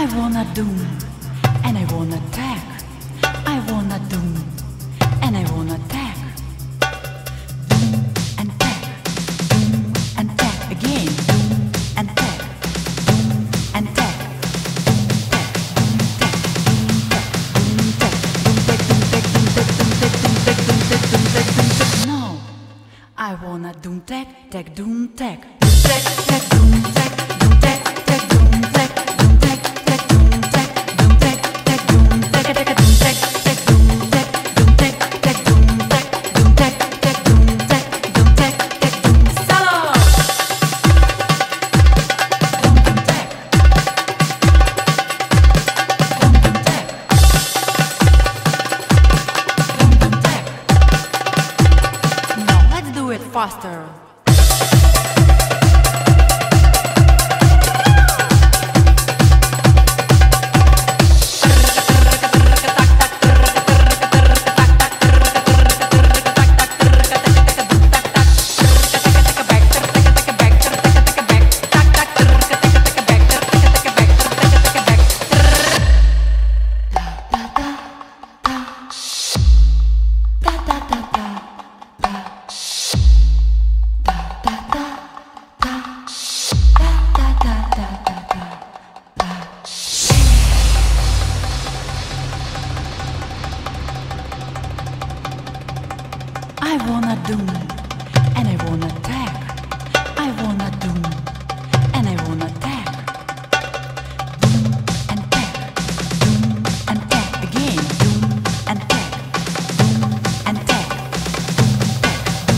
I wanna doom, and I wanna tag. I wanna doom, and I wanna tag. Doom and tag, doom and tag again. Doom and tag, doom and tag, doom tag, doom tag, doom tag, doom tag, doom tag, doom tag, doom tag, doom tag, doom tag, doom tag, doom tag. No, I wanna doom tag, tag, doom tag, doom tag, tag, doom tag, doom tag, tag, doom tag, doom tag, tag, doom tag, doom tag, tag, doom tag, tag, doom tag, tag, doom tag, doom tag, tag, doom tag, doom tag, tag, doom tag, doom tag, tag, doom solo. Doom tag, doom tag, doom tag. Now let's do it faster. I wanna doom, and I wanna tag. I wanna doom, and I wanna tag. Doom and tag, doom and tag again. Doom and tag, doom and tag, doom tag,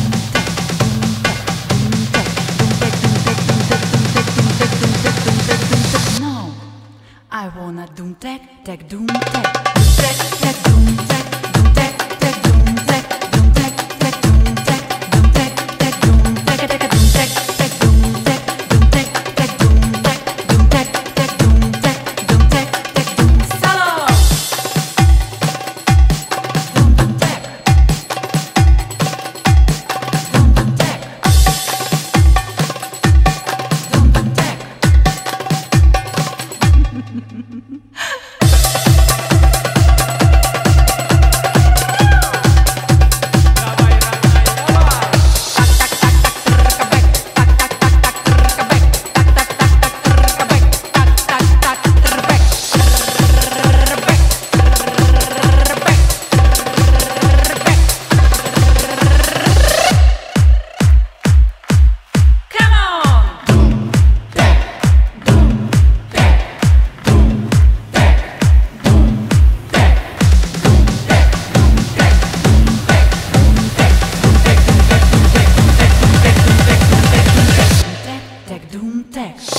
doom tag, doom tag, doom tag, doom tag, doom tag, doom tag, doom tag, doom tag, doom tag. No, I wanna doom tag, tag, doom tag, doom tag, tag, doom tag, doom tag, tag, doom tag, doom tag, tag, doom tag, doom tag, tag, doom tag, tag, doom tag, tag, doom tag, doom tag, tag, doom tag, doom tag, tag, doom tag, doom tag, tag, doom solo. Doom tag, doom tag, doom tag. Doom tag.